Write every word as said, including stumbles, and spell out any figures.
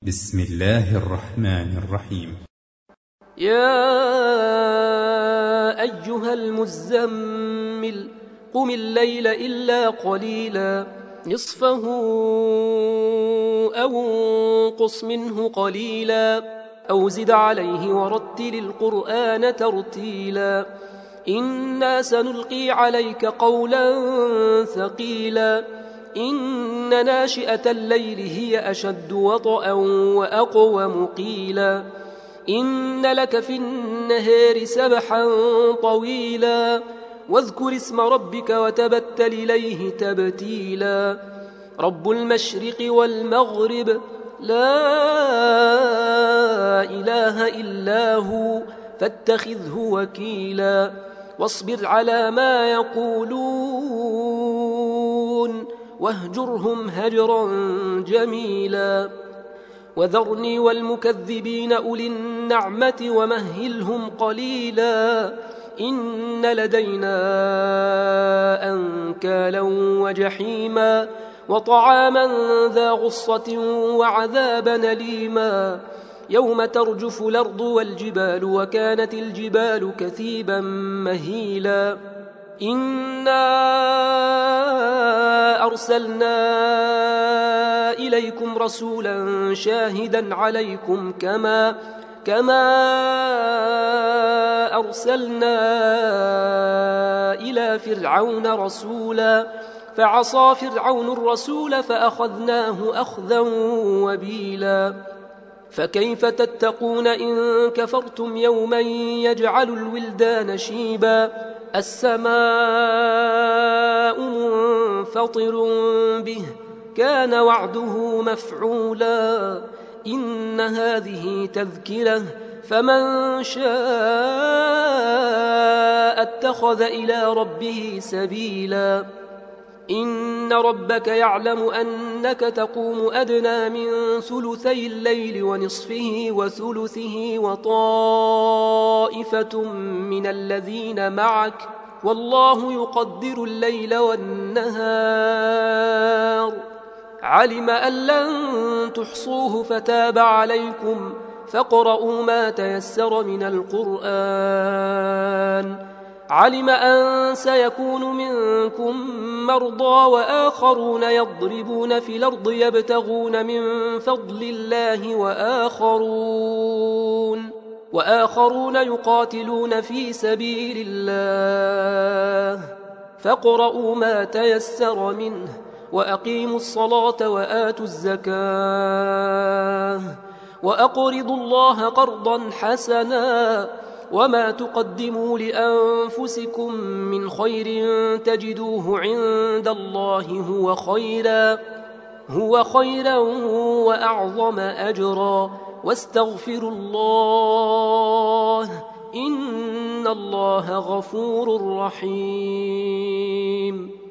بسم الله الرحمن الرحيم. يا أيها المزمل قم الليل إلا قليلا نصفه أو انقص منه قليلا أو زد عليه ورتل القرآن ترتيلا إنا سنلقي عليك قولا ثقيلا إن ناشئة الليل هي أشد وطئا وأقوم قيلا إن لك في النهار سبحا طويلا واذكر اسم ربك وتبتل إليه تبتيلا رب المشرق والمغرب لا إله إلا هو فاتخذه وكيلا واصبر على ما يقولون واهجرهم هجرا جميلا وذرني والمكذبين أولي النعمة ومهلهم قليلا إن لدينا أنكالا وجحيما وطعاما ذا غصة وعذابا أليما يوم ترجف الأرض والجبال وكانت الجبال كثيبا مهيلا إنا أرسلنا إليكم رسولا شاهدا عليكم كما كما أرسلنا إلى فرعون رسولا فعصى فرعون الرسول فأخذناه أخذا وبيلا فكيف تتقون إن كفرتم يوما يجعل الولدان شيبا السماء منفطر به كان وعده مفعولا إن هذه تذكرة فمن شاء اتخذ إلى ربه سبيلا إن ربك يعلم أنك تقوم أدنى من ثلثي الليل ونصفه وثلثه وطائفة من الذين معك والله يقدر الليل والنهار علم أن لن تحصوه فتاب عليكم فاقرؤوا ما تيسر من القرآن علم أن سيكون منكم مرضى وآخرون يضربون في الأرض يبتغون من فضل الله وآخرون وآخرون يقاتلون في سبيل الله فاقرؤوا ما تيسر منه وأقيموا الصلاة وآتوا الزكاة وأقرضوا الله قرضا حسنا وما تقدموا لأنفسكم من خير تجدوه عند الله هو خيرا هو خيرا وأعظم أجرا واستغفروا الله إن الله غفور رحيم.